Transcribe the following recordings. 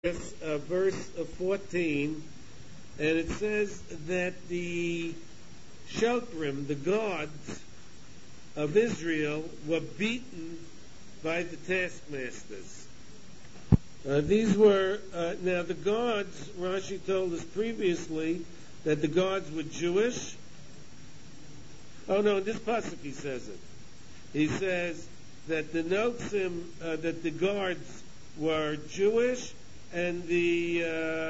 verse 14, and it says that the Shokrim, the gods of Israel, were beaten by the taskmasters. These were, now the gods, Rashi told us previously that the gods were Jewish. Oh no, in this pasuk he says it. He says that the Notzim, that the guards were Jewish, and the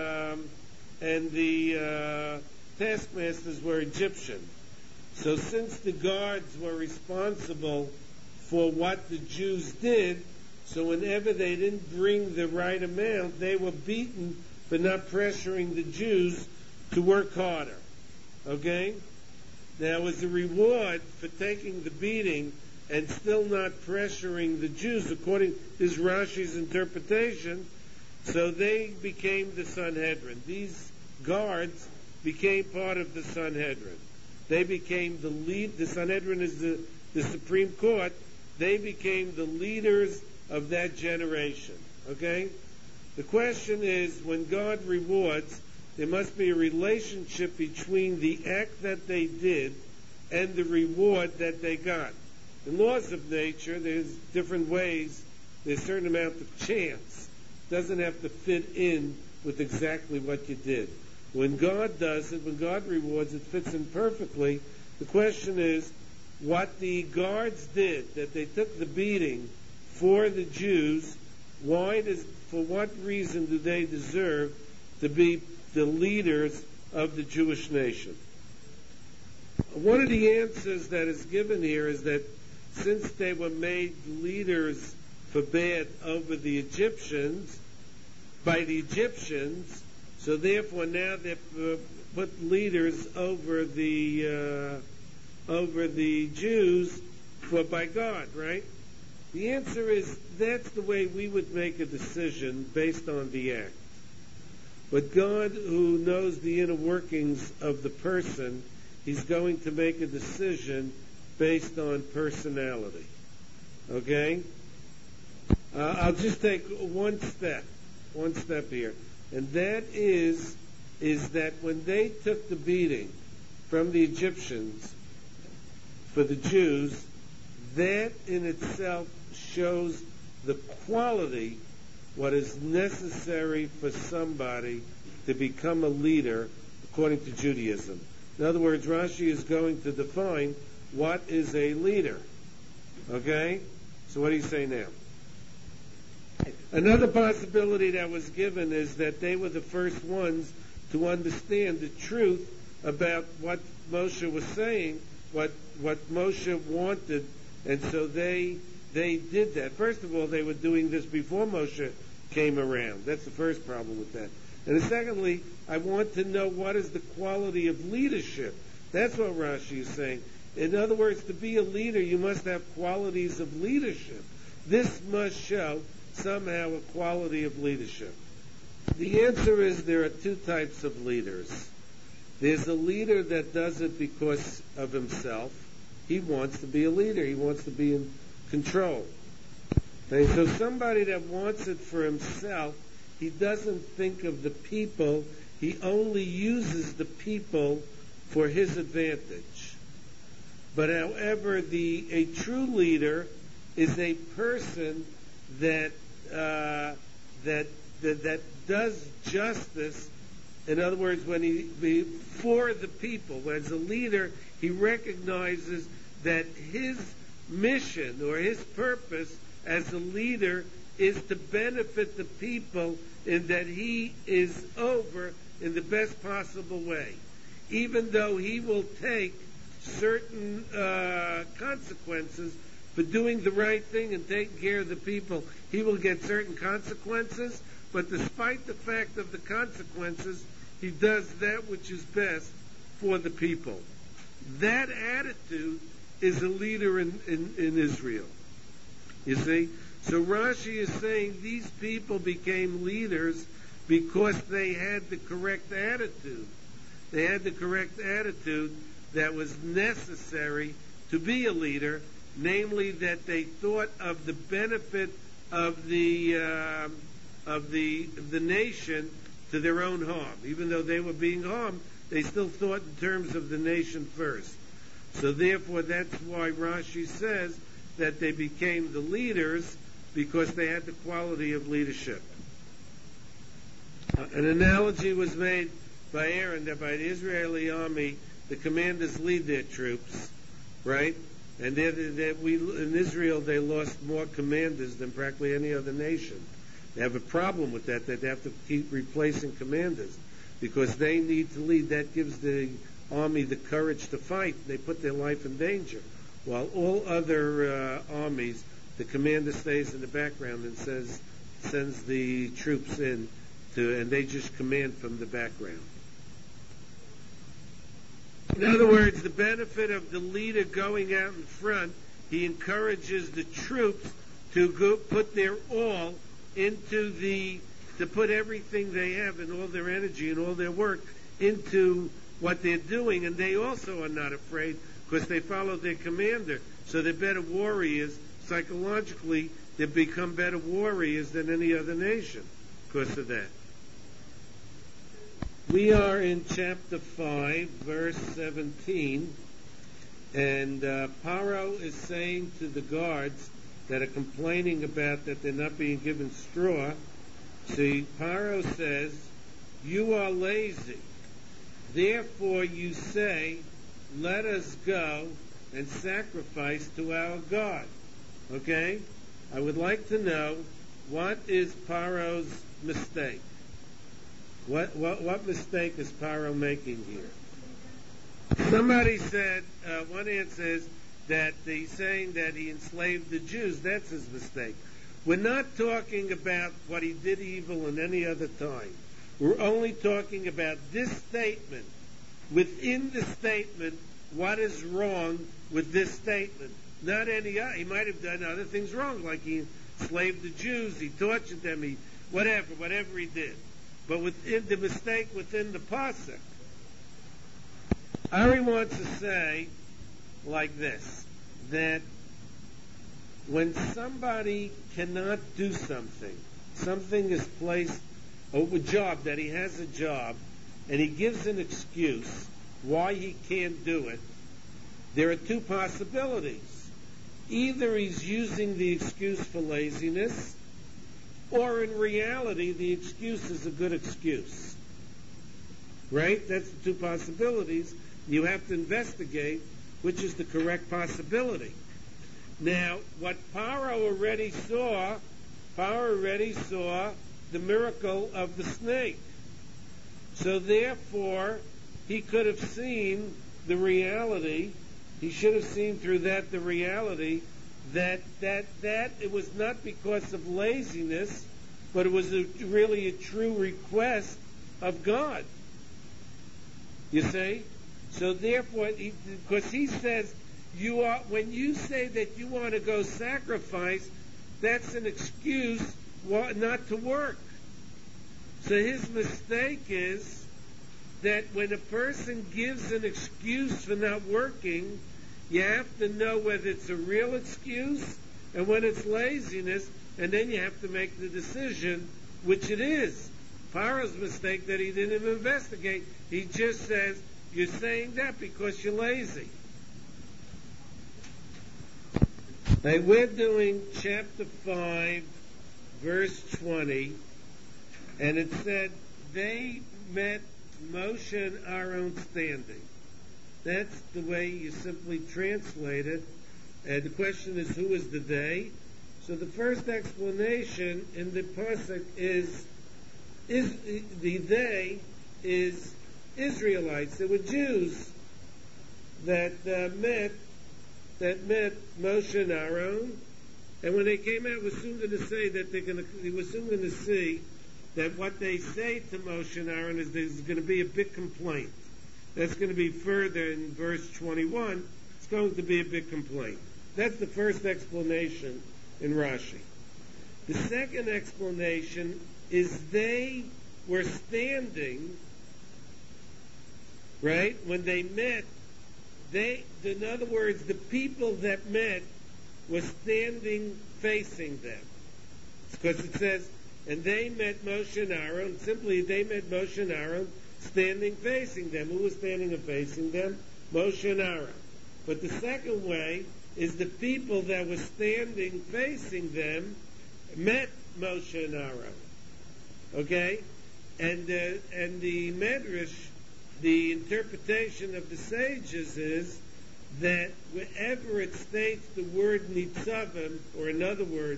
taskmasters were Egyptian. So since the guards were responsible for what the Jews did, so whenever they didn't bring the right amount, they were beaten for not pressuring the Jews to work harder. Okay? Now, as a reward for taking the beating and still not pressuring the Jews, according to Rashi's interpretation, so they became the Sanhedrin. These guards became part of the Sanhedrin. They became the lead. The Sanhedrin is the Supreme Court. They became the leaders of that generation. Okay? The question is, when God rewards, there must be a relationship between the act that they did and the reward that they got. In laws of nature, there's different ways. There's a certain amount of chance. It doesn't have to fit in with exactly what you did. When God does it, when God rewards, it fits in perfectly. The question is, what the guards did, that they took the beating for the Jews, for what reason do they deserve to be the leaders of the Jewish nation? One of the answers that is given here is that since they were made leaders for bad over the Egyptians, by the Egyptians, so therefore now they're put leaders over the Jews by God, right? The answer is that's the way we would make a decision based on the act. But God, who knows the inner workings of the person, He's going to make a decision based on personality. Okay? I'll just take one step here. And that is that when they took the beating from the Egyptians for the Jews, that in itself shows the quality, what is necessary for somebody to become a leader according to Judaism. In other words, Rashi is going to define what is a leader. Okay? So what do you say now? Another possibility that was given is that they were the first ones to understand the truth about what Moshe was saying, what Moshe wanted, and so they did that. First of all, they were doing this before Moshe came around. That's the first problem with that. And secondly, I want to know what is the quality of leadership. That's what Rashi is saying. In other words, to be a leader, you must have qualities of leadership. This must show somehow a quality of leadership. The answer is there are two types of leaders. There's a leader that does it because of himself. He wants to be a leader. He wants to be in control. Okay, so somebody that wants it for himself, he doesn't think of the people. He only uses the people for his advantage. But however, a true leader is a person that does justice. In other words, when he for the people, as a leader, he recognizes that his mission or his purpose as a leader is to benefit the people, and that he is over in the best possible way, even though he will take certain consequences for doing the right thing and taking care of the people. He will get certain consequences, but despite the fact of the consequences, he does that which is best for the people. That attitude is a leader in Israel. You see? So Rashi is saying these people became leaders because they had the correct attitude. They had the correct attitude that was necessary to be a leader, namely that they thought of the benefit of the of the nation to their own harm. Even though they were being harmed, they still thought in terms of the nation first. So therefore, that's why Rashi says that they became the leaders, because they had the quality of leadership. An analogy was made by Aaron that by the Israeli army, the commanders lead their troops, right? And in Israel, they lost more commanders than practically any other nation. They have a problem with that. They have to keep replacing commanders because they need to lead. That gives the army the courage to fight. They put their life in danger. While all other armies, the commander stays in the background and sends the troops in, and they just command from the background. In other words, the benefit of the leader going out in front, he encourages the troops to go put their all to put everything they have and all their energy and all their work into what they're doing, and they also are not afraid because they follow their commander. So they're better warriors. Psychologically, they become better warriors than any other nation because of that. We are in chapter 5, verse 17, and Paro is saying to the guards that are complaining about that they're not being given straw. See, Paro says, "You are lazy. Therefore you say, let us go and sacrifice to our God." Okay? I would like to know, what is Paro's mistake? What mistake is Paro making here? Somebody said, one answer is that he's saying that he enslaved the Jews. That's his mistake. We're not talking about what he did evil in any other time. We're only talking about this statement. Within the statement, what is wrong with this statement? Not any other. He might have done other things wrong, like he enslaved the Jews, he tortured them, whatever he did. But within the mistake within the pasuk, Ari wants to say like this, that when somebody cannot do something is placed, a job, that he has a job, and he gives an excuse why he can't do it, there are two possibilities. Either he's using the excuse for laziness, or in reality, the excuse is a good excuse. Right? That's the two possibilities. You have to investigate which is the correct possibility. Now, what Paro already saw the miracle of the snake. So therefore, he could have seen the reality. He should have seen through that the reality that it was not because of laziness, but it was really a true request of God. You see? So therefore, because he says, when you say that you want to go sacrifice, that's an excuse not to work. So his mistake is that when a person gives an excuse for not working, you have to know whether it's a real excuse and when it's laziness, and then you have to make the decision which it is. Paro's mistake that he didn't even investigate. He just says, you're saying that because you're lazy. Now, we're doing chapter 5, verse 20, and it said, they met Moshe and Aaron standing. That's the way you simply translate it. And the question is, who is the they? So the first explanation in the pasuk is the they is Israelites. There were Jews that met Moshe and Aaron, and when they came out, we're soon going to say that we're soon going to see that what they say to Moshe and Aaron is there's going to be a big complaint. That's going to be further in verse 21. It's going to be a big complaint. That's the first explanation in Rashi. The second explanation is they were standing, right, when they met. In other words, the people that met were standing facing them. Because it says, and they met Moshe and Aaron. Simply, they met Moshe and Aaron standing facing them. Who was standing and facing them? Moshe and Aaron. But the second way is the people that were standing facing them met Moshe and Aaron. Okay? And the Medrash, the interpretation of the sages is that wherever it states the word nitzavim, or another word,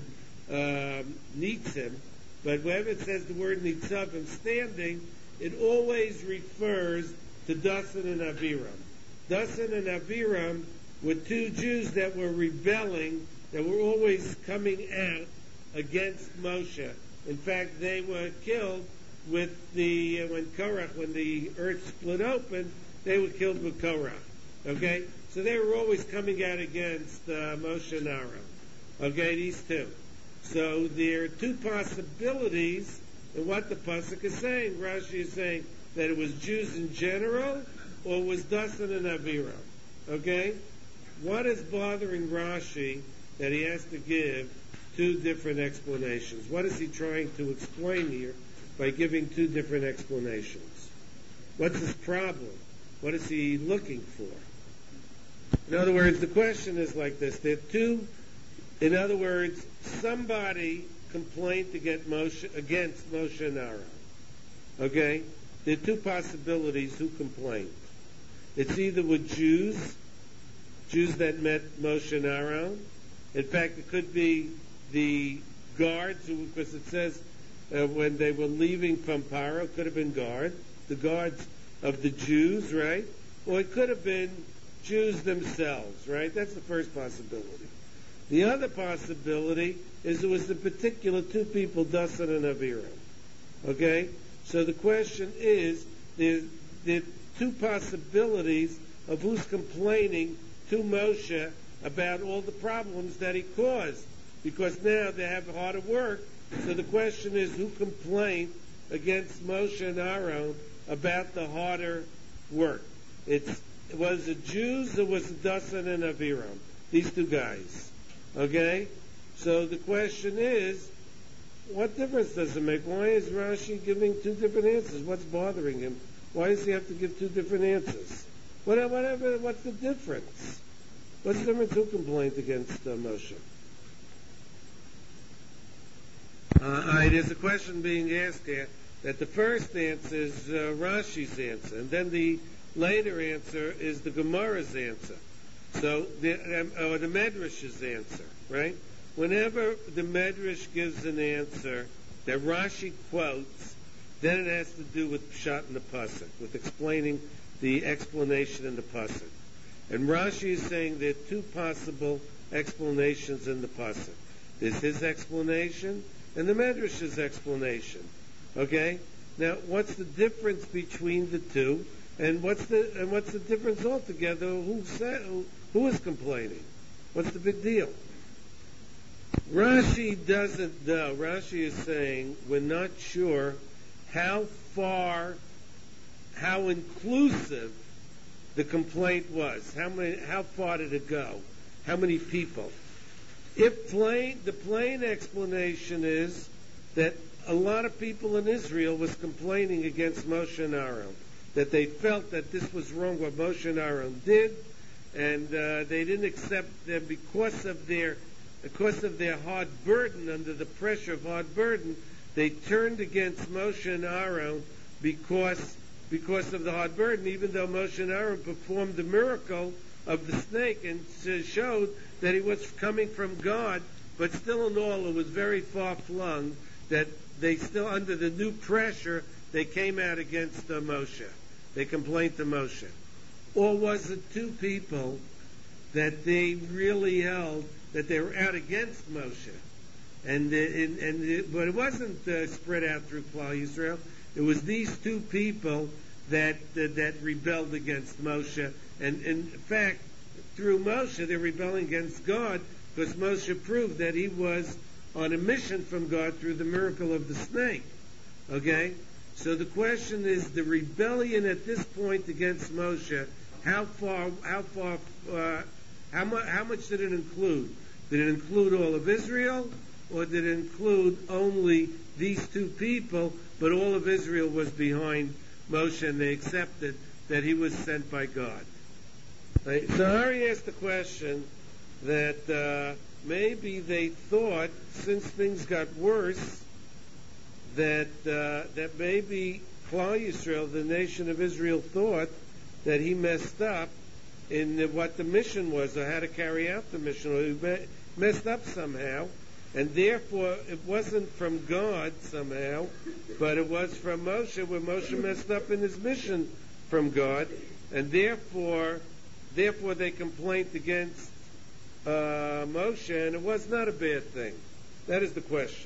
nitzim, but wherever it says the word nitzavim, standing, it always refers to Dasan and Abiram. Dasan and Abiram were two Jews that were rebelling, that were always coming out against Moshe. In fact, they were killed with when the earth split open, they were killed with Korach. Okay? So they were always coming out against Moshe and Aaron. Okay, these two. So there are two possibilities in what the pasuk is saying. Rashi is saying that it was Jews in general, or it was Dasan and Abiram. Okay? What is bothering Rashi that he has to give two different explanations? What is he trying to explain here by giving two different explanations? What's his problem? What is he looking for? In other words, the question is like this. There are two, in other words, somebody complained against Moshe and Aaron. Okay? There are two possibilities who complained. It's either with Jews that met Moshe and Aaron. In fact, it could be the guards, because it says when they were leaving from Paro, it could have been the guards of the Jews, right? Or it could have been Jews themselves, right? That's the first possibility. The other possibility is it was the particular two people, Dasan and Abiram. Okay? So the question is, there are two possibilities of who's complaining to Moshe about all the problems that he caused, because now they have harder work. So the question is, who complained against Moshe and Aaron about the harder work? Was it Jews or was it Dasan and Abiram? These two guys. Okay? So the question is, what difference does it make? Why is Rashi giving two different answers? What's bothering him? Why does he have to give two different answers? What's the difference? What's the difference? Who complained against Moshe? There's a question being asked here that the first answer is Rashi's answer, and then the later answer is the Gemara's answer. So, or the Medrash's answer, right? Whenever the Medrash gives an answer that Rashi quotes, then it has to do with Pshat in the Pasuk, with explaining the explanation in the Pasuk. And Rashi is saying there are two possible explanations in the Pasuk. There's his explanation and the Medrash's explanation. Okay? Now, what's the difference between the two? And what's the difference altogether? Who is complaining? What's the big deal? Rashi doesn't know. Rashi is saying we're not sure how inclusive the complaint was. How far did it go? How many people? The plain explanation is that a lot of people in Israel was complaining against Moshe and Aaron, that they felt that this was wrong what Moshe and Aaron did, and they didn't accept them because of their hard burden, under the pressure of hard burden. They turned against Moshe and Aaron because of the hard burden, even though Moshe and Aaron performed the miracle of the snake and showed that he was coming from God, but still in all it was very far-flung that they still, under the new pressure, they came out against Moshe. They complained to Moshe. Or was it two people that they really held that they were out against Moshe? But it wasn't spread out through Klal Yisrael. It was these two people that rebelled against Moshe. And in fact, through Moshe, they're rebelling against God because Moshe proved that he was on a mission from God through the miracle of the snake. Okay? So the question is, the rebellion at this point against Moshe, how much did it include? Did it include all of Israel, or did it include only these two people, but all of Israel was behind Moshe and they accepted that he was sent by God? Right? So Ari asked the question that maybe they thought, since things got worse, that maybe Klal Yisrael, the nation of Israel, thought that he messed up in what the mission was, or how to carry out the mission, or he messed up somehow, and therefore it wasn't from God somehow, but it was from Moshe, where Moshe messed up in his mission from God, and therefore they complained against Moshe, and it was not a bad thing. That is the question.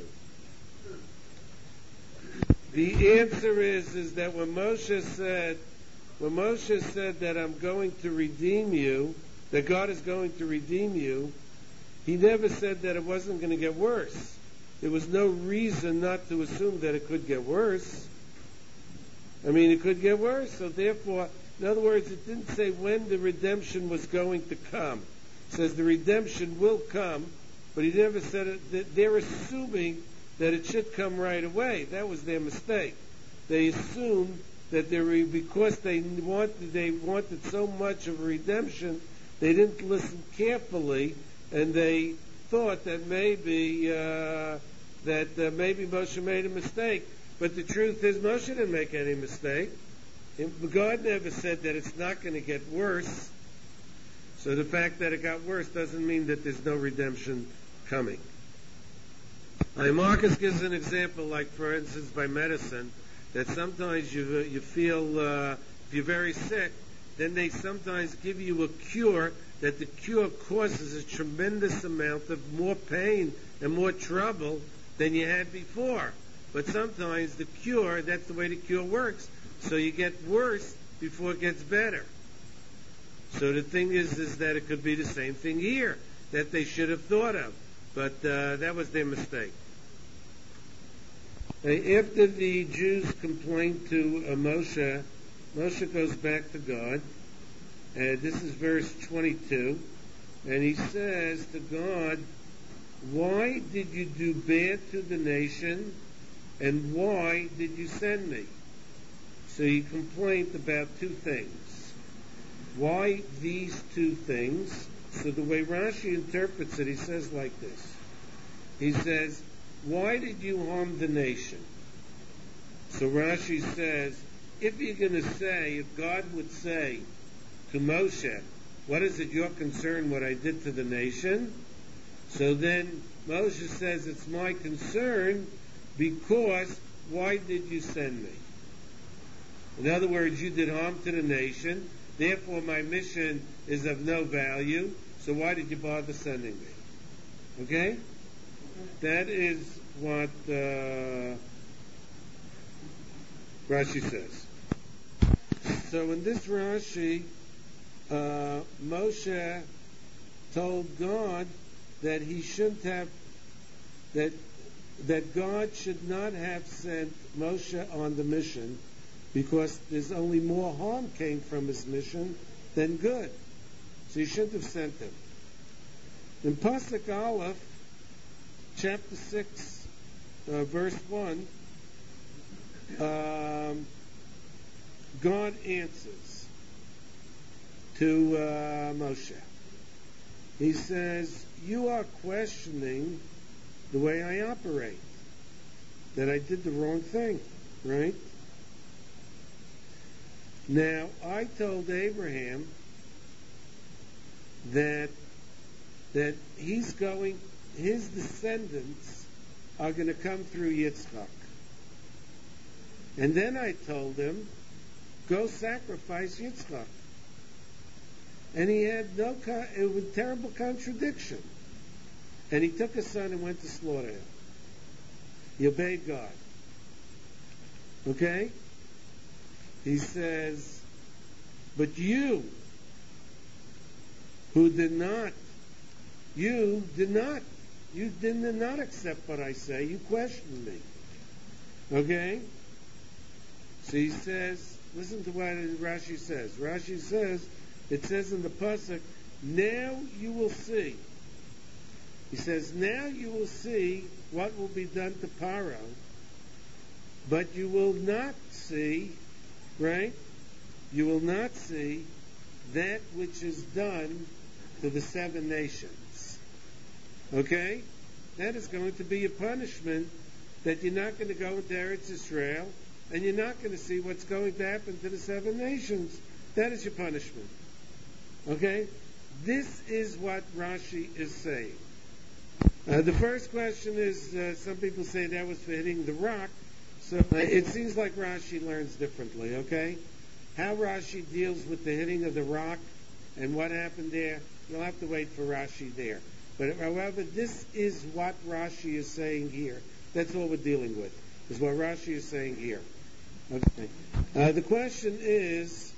The answer is that when Moshe said that I'm going to redeem you, that God is going to redeem you, he never said that it wasn't going to get worse. There was no reason not to assume that it could get worse. I mean, it could get worse. So therefore, in other words, it didn't say when the redemption was going to come. It says the redemption will come, but he never said it. They're assuming that it should come right away. That was their mistake. They assumed that because they wanted so much of a redemption, they didn't listen carefully, and they thought that maybe Moshe made a mistake. But the truth is, Moshe didn't make any mistake. God never said that it's not going to get worse. So the fact that it got worse doesn't mean that there's no redemption coming. Marcus gives an example, like for instance by medicine, that sometimes you feel if you're very sick, then they sometimes give you a cure, that the cure causes a tremendous amount of more pain and more trouble than you had before. But sometimes the cure, that's the way the cure works, so you get worse before it gets better. So the thing is that it could be the same thing here, that they should have thought of, but that was their mistake. After the Jews complained to Moshe, Moshe goes back to God. This is verse 22. And he says to God, why did you do bad to the nation? And why did you send me? So he complained about two things. Why these two things? So the way Rashi interprets it, he says like this. He says, why did you harm the nation? So Rashi says, if you're going to say, if God would say to Moshe, what is it your concern what I did to the nation? So then Moshe says, it's my concern because why did you send me? In other words, you did harm to the nation, therefore my mission is of no value, so why did you bother sending me? Okay? That is what Rashi says. So in this Rashi, Moshe told God that he shouldn't have, that God should not have sent Moshe on the mission because there's only more harm came from his mission than good. So he shouldn't have sent him. In Pasuk Aleph, chapter 6, verse 1, God answers to Moshe. He says, you are questioning the way I operate, that I did the wrong thing, right? Now, I told Abraham that his descendants are going to come through Yitzchak. And then I told him, go sacrifice Yitzchak. And he had it was a terrible contradiction. And he took his son and went to slaughter him. He obeyed God. Okay? He says, but you did not accept what I say. You questioned me. Okay? So he says, listen to what Rashi says. Rashi says, it says in the Pasuk, now you will see He says, now you will see what will be done to Paro, but you will not see, right? You will not see that which is done to the 7 nations. Okay? That is going to be a punishment that you're not going to go into Eretz Israel and you're not going to see what's going to happen to the 7 nations. That is your punishment. Okay? This is what Rashi is saying. The first question is, some people say that was for hitting the rock. So it seems like Rashi learns differently, okay? How Rashi deals with the hitting of the rock and what happened there, you'll have to wait for Rashi there. But however, this is what Rashi is saying here. That's all we're dealing with, is what Rashi is saying here. Okay. The question is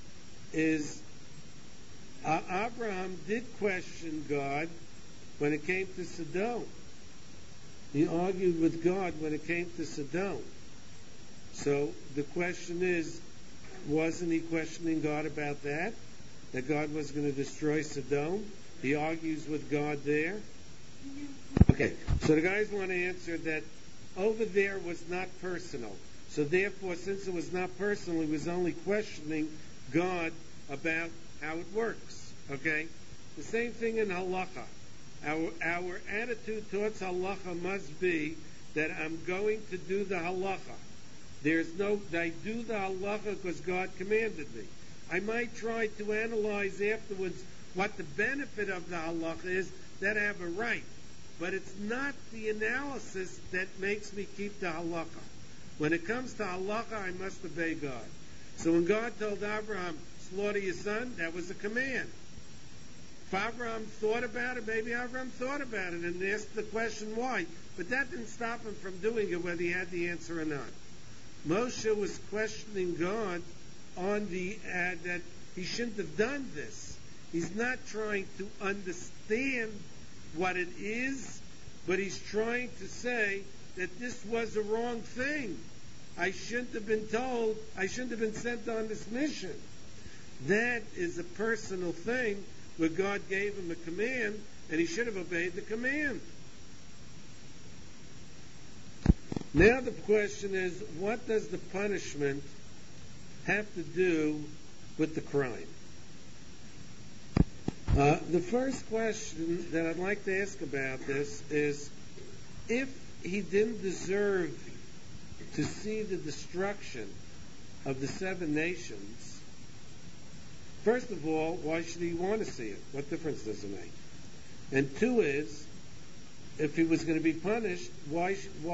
Abraham did question God when it came to Sodom. He argued with God when it came to Sodom. So the question is, wasn't he questioning God about that? That God was going to destroy Sodom? He argues with God there. Okay, so the guys want to answer that over there was not personal. So therefore, since it was not personal, he was only questioning God about how it works. Okay? The same thing in halacha. Our attitude towards halacha must be that I'm going to do the halacha. I do the halacha because God commanded me. I might try to analyze afterwards what the benefit of the halacha is, that I have a right. But it's not the analysis that makes me keep the halacha. When it comes to halacha, I must obey God. So when God told Abraham, slaughter your son, that was a command. If Abraham thought about it, maybe Abraham thought about it and asked the question why. But that didn't stop him from doing it, whether he had the answer or not. Moshe was questioning God on that he shouldn't have done this. He's not trying to understand what it is, but he's trying to say that this was a wrong thing. I shouldn't have been told, I shouldn't have been sent on this mission. That is a personal thing where God gave him a command, and he should have obeyed the command. Now the question is, what does the punishment have to do with the crime? The first question that I'd like to ask about this is, if he didn't deserve to see the destruction of the 7 nations, first of all, why should he want to see it? What difference does it make? And 2 is, if he was going to be punished, why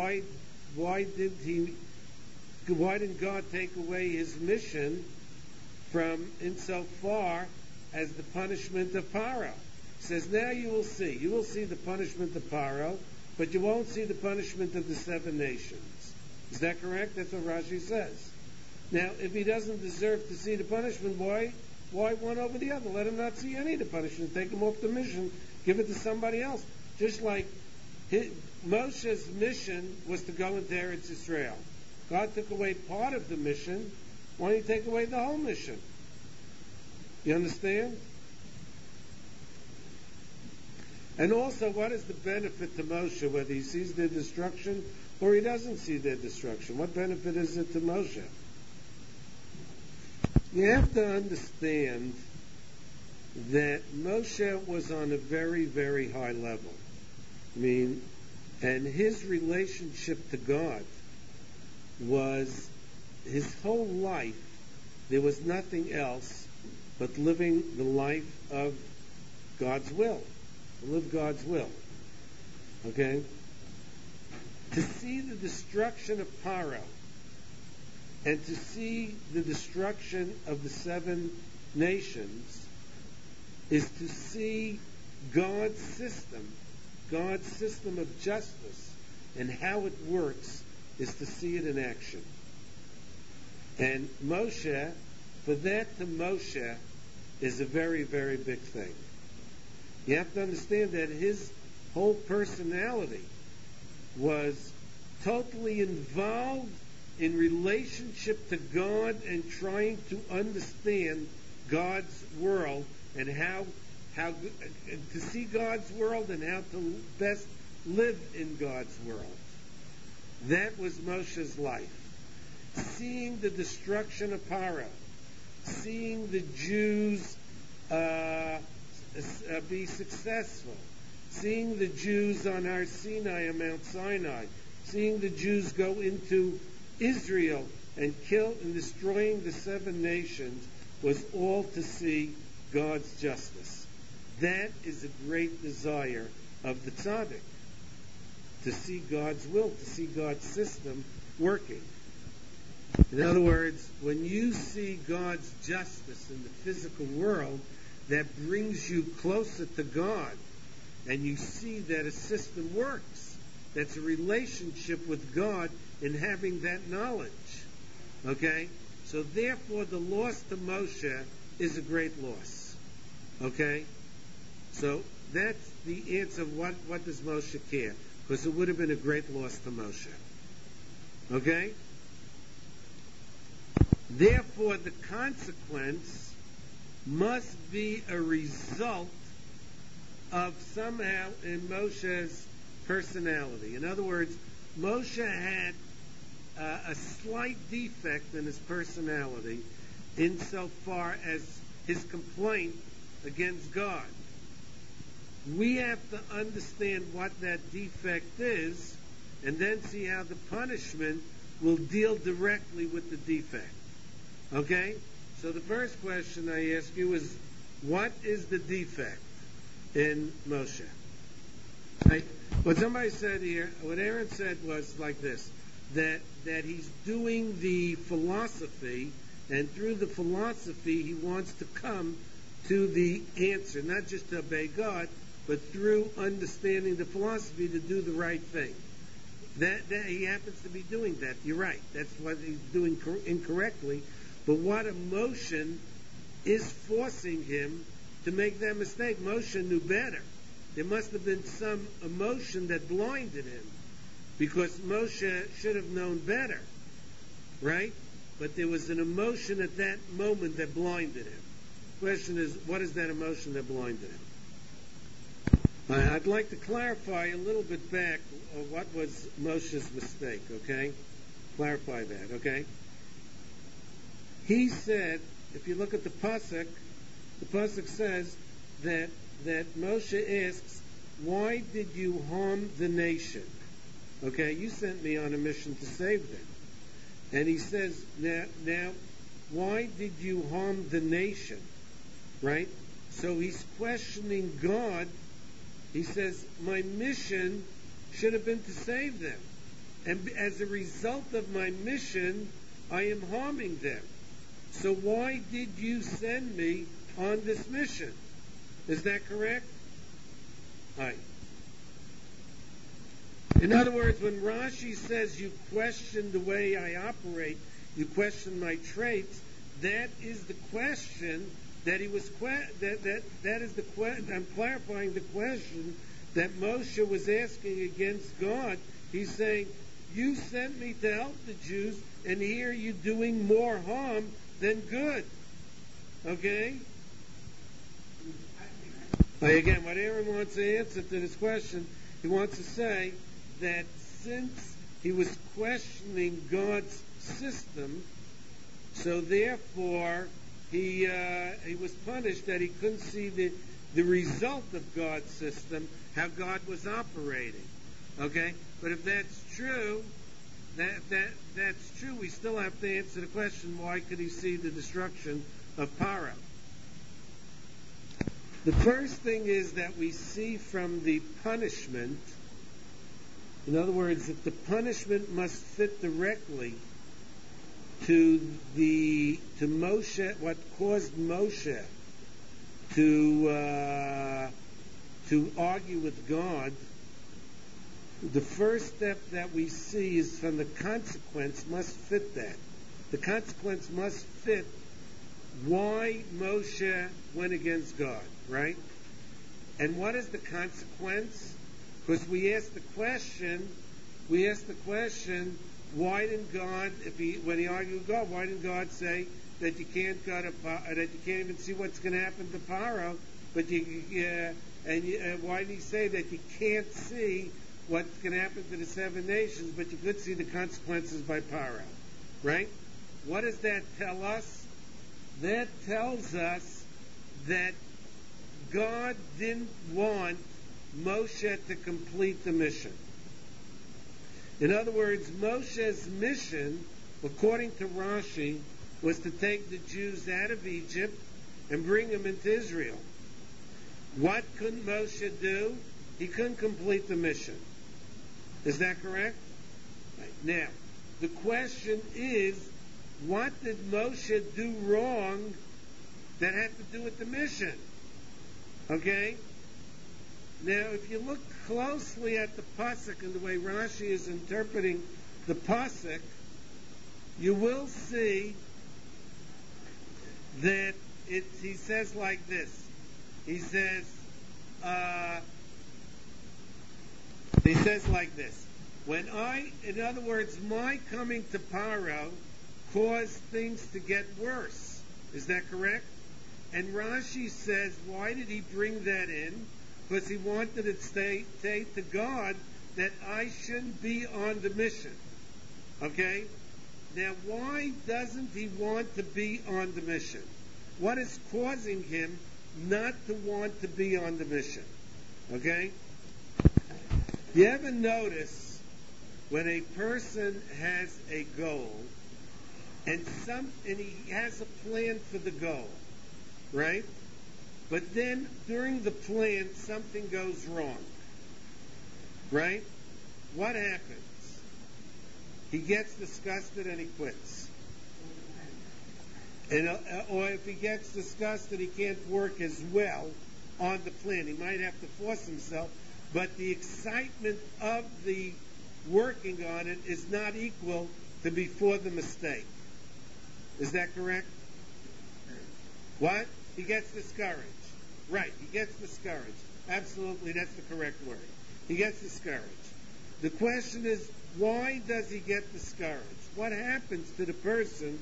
didn't God take away his mission from insofar as the punishment of Paro? It says, now you will see the punishment of Paro, but you won't see the punishment of the 7 nations. Is that correct? That's what Rashi says. Now, if he doesn't deserve to see the punishment, why one over the other? Let him not see any of the punishment. Take him off the mission. Give it to somebody else. Just like Moshe's mission was to go into Eretz Israel. God took away part of the mission. Why don't you take away the whole mission? You understand? And also, what is the benefit to Moshe, whether he sees their destruction or he doesn't see their destruction? What benefit is it to Moshe? You have to understand that Moshe was on a very, very high level. And his relationship to God was his whole life. There was nothing else but living the life of God's will. To live God's will. Okay? To see the destruction of Paro and to see the destruction of the 7 nations is to see God's system of justice and how it works, is to see it in action. And Moshe, for that to Moshe, is a very, very big thing. You have to understand that his whole personality was totally involved in relationship to God and trying to understand God's world and to see God's world and how to best live in God's world. That was Moshe's life. Seeing the destruction of Paro, seeing the Jews be successful, seeing the Jews on Har Sinai and Mount Sinai, seeing the Jews go into Israel and kill and destroying the 7 nations was all to see God's justice. That is a great desire of the tzaddik, to see God's will, to see God's system working. In other words, when you see God's justice in the physical world, that brings you closer to God, and you see that a system works. That's a relationship with God in having that knowledge. Okay? So therefore, the loss to Moshe is a great loss. Okay? So that's the answer of what does Moshe care? Because it would have been a great loss to Moshe. Okay? Therefore, the consequence must be a result of somehow in Moshe's personality. In other words, Moshe had a slight defect in his personality insofar as his complaint against God. We have to understand what that defect is and then see how the punishment will deal directly with the defect. Okay? So the first question I ask you is, what is the defect in Moshe? What somebody said here, what Aaron said was like this, that he's doing the philosophy, and through the philosophy he wants to come to the answer, not just to obey God, but through understanding the philosophy to do the right thing. That he happens to be doing that. You're right. That's what he's doing incorrectly. But what emotion is forcing him to make that mistake? Moshe knew better. There must have been some emotion that blinded him, because Moshe should have known better, right? But there was an emotion at that moment that blinded him. The question is, what is that emotion that blinded him? I'd like to clarify a little bit back what was Moshe's mistake, okay? Clarify that, okay? He said, if you look at the pasuk says that Moshe asks, why did you harm the nation? Okay, you sent me on a mission to save them. And he says, now, why did you harm the nation? Right? So he's questioning God. He says, my mission should have been to save them. And as a result of my mission, I am harming them. So why did you send me on this mission? Is that correct? Aye. In other words, when Rashi says you question the way I operate, you question my traits, that is the question that he was that is the question. I'm clarifying the question that Moshe was asking against God. He's saying, you sent me to help the Jews, and here you're doing more harm than good. Okay? Again, what Aaron wants to answer to this question, he wants to say that since he was questioning God's system, so therefore he was punished that he couldn't see the result of God's system, how God was operating. Okay? But if that's true, that's true, we still have to answer the question, why could he see the destruction of Paro? The first thing is that we see from the punishment, in other words, that the punishment must fit directly to Moshe, what caused Moshe to argue with God. The first step that we see is from the consequence must fit that. The consequence must fit why Moshe went against God, right? And what is the consequence? Because we asked the question, why didn't God, when he argued with God, why didn't God say that you can't even see what's going to happen to Paro but why did he say that you can't see what's going to happen to the 7 nations, but you could see the consequences by Paro, right? What does that tell us? That tells us that God didn't want Moshe to complete the mission. In other words, Moshe's mission, according to Rashi, was to take the Jews out of Egypt and bring them into Israel. What couldn't Moshe do? He couldn't complete the mission. Is that correct? Right. Now, the question is, what did Moshe do wrong that had to do with the mission? Okay? Now, if you look closely at the pasuk and the way Rashi is interpreting the pasuk, you will see that he says like this. He says like this. In other words, my coming to Paro caused things to get worse. Is that correct? And Rashi says, why did he bring that in? Because he wanted it to say to God that I shouldn't be on the mission. Okay? Now, why doesn't he want to be on the mission? What is causing him not to want to be on the mission? Okay? You ever notice when a person has a goal and he has a plan for the goal, right? But then during the plan something goes wrong, right? What happens? He gets disgusted and he quits. Or if he gets disgusted, he can't work as well on the plan. He might have to force himself, but the excitement of the working on it is not equal to before the mistake. Is that correct? What? He gets discouraged. Right, he gets discouraged. Absolutely, that's the correct word. He gets discouraged. The question is, why does he get discouraged? What happens to the person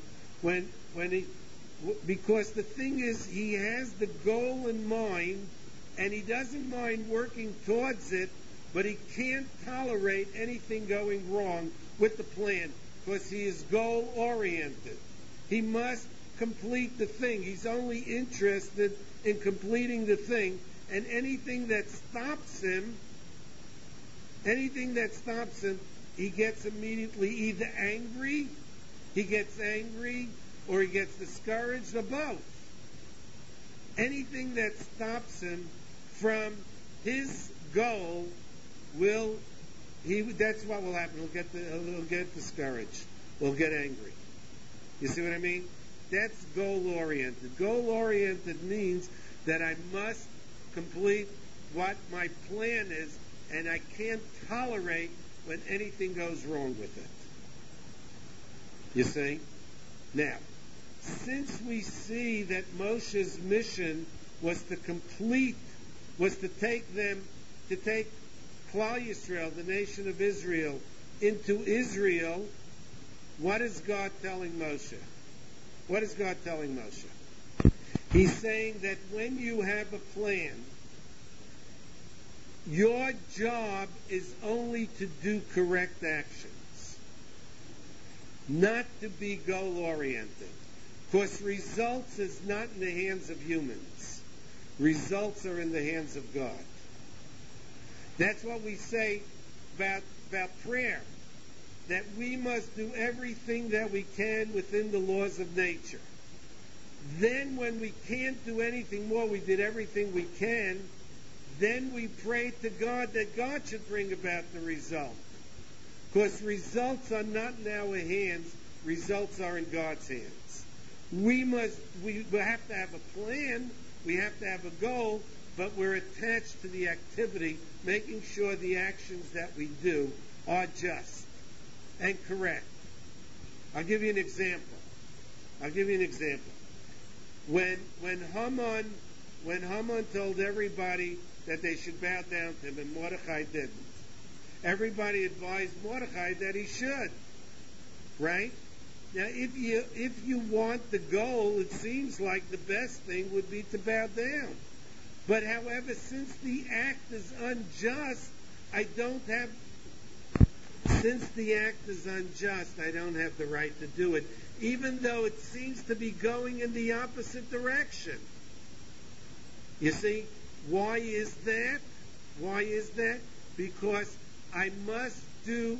because the thing is, he has the goal in mind, and he doesn't mind working towards it, but he can't tolerate anything going wrong with the plan, because he is goal-oriented. He must complete the thing. He's only interested in completing the thing, and anything that stops him, he gets immediately either angry, or he gets discouraged, or both. Anything that stops him from his goal that's what will happen. He'll get discouraged. He'll get angry. You see what I mean? That's goal-oriented. Goal-oriented means that I must complete what my plan is, and I can't tolerate when anything goes wrong with it. You see? Now, since we see that Moshe's mission was to take Klal Yisrael, the nation of Israel, into Israel, what is God telling Moshe? What is God telling Moshe? He's saying that when you have a plan, your job is only to do correct actions, not to be goal-oriented. Because results is not in the hands of humans. Results are in the hands of God. That's what we say about prayer, that we must do everything that we can within the laws of nature. Then when we can't do anything more, we did everything we can, then we pray to God that God should bring about the result. Because results are not in our hands, results are in God's hands. We have to have a plan, we have to have a goal, but we're attached to the activity, making sure the actions that we do are just and correct. I'll give you an example. When Haman told everybody that they should bow down to him, and Mordechai didn't, everybody advised Mordechai that he should. Right? Now, if you want the goal, it seems like the best thing would be to bow down. But however, since the act is unjust, I don't have the right to do it, even though it seems to be going in the opposite direction. You see, why is that? Because I must do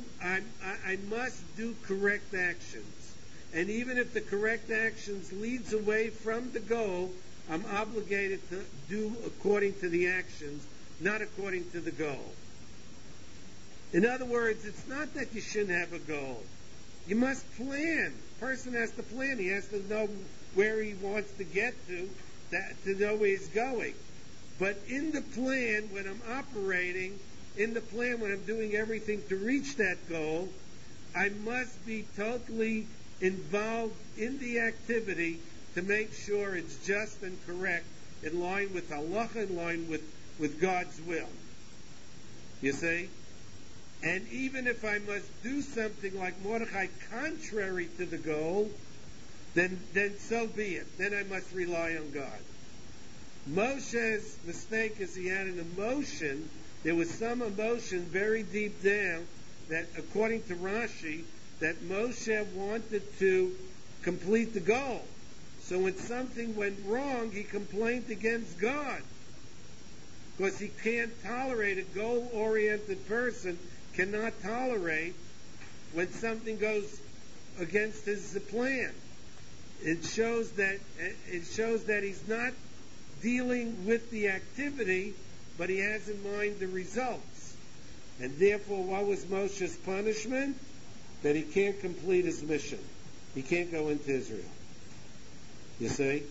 correct actions. And even if the correct actions leads away from the goal, I'm obligated to do according to the actions, not according to the goal. In other words, it's not that you shouldn't have a goal. You must plan. A person has to plan. He has to know where he wants to get to know where he's going. But in the plan, when I'm operating, when I'm doing everything to reach that goal, I must be totally involved in the activity to make sure it's just and correct, in line with halacha, in line with God's will. You see? And even if I must do something like Mordechai contrary to the goal, then so be it. Then I must rely on God. Moshe's mistake is he had an emotion. There was some emotion very deep down that, according to Rashi, that Moshe wanted to complete the goal. So when something went wrong, he complained against God. Because he can't tolerate, a goal-oriented person cannot tolerate when something goes against his plan. It shows that he's not dealing with the activity, but he has in mind the results. And therefore, what was Moshe's punishment? That he can't complete his mission. He can't go into Israel. You see?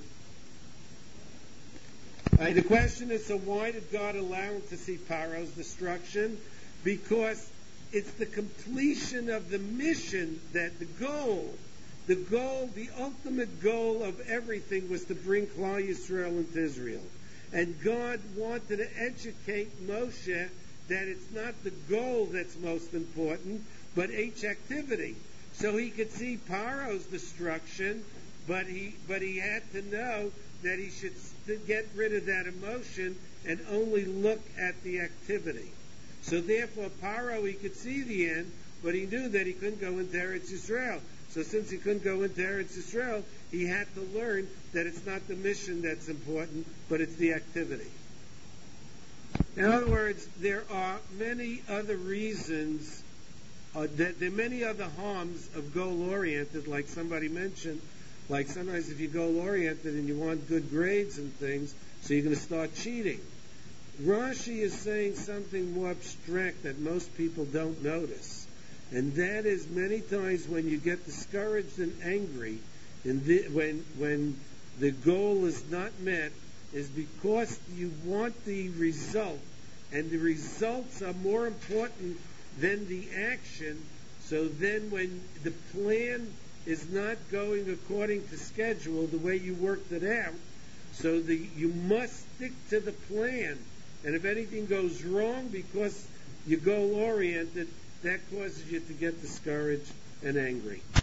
The question is, so why did God allow him to see Paro's destruction? Because it's the completion of the mission that the ultimate goal of everything was to bring Klal Yisrael into Israel. And God wanted to educate Moshe that it's not the goal that's most important, but each activity. So he could see Paro's destruction, but he had to know that he should get rid of that emotion and only look at the activity. So therefore, Paro, he could see the end, but he knew that he couldn't go into Eretz Yisrael. So since he couldn't go into Eretz Yisrael, he had to learn that it's not the mission that's important, but it's the activity. In other words, there are many other reasons, there are many other harms of goal-oriented, like somebody mentioned. Like sometimes if you're goal-oriented and you want good grades and things, so you're going to start cheating. Rashi is saying something more abstract that most people don't notice. And that is, many times when you get discouraged and angry, when the goal is not met, is because you want the result, and the results are more important than the action. So then when the plan is not going according to schedule, the way you worked it out, so you must stick to the plan. And if anything goes wrong because you're goal-oriented, that causes you to get discouraged and angry.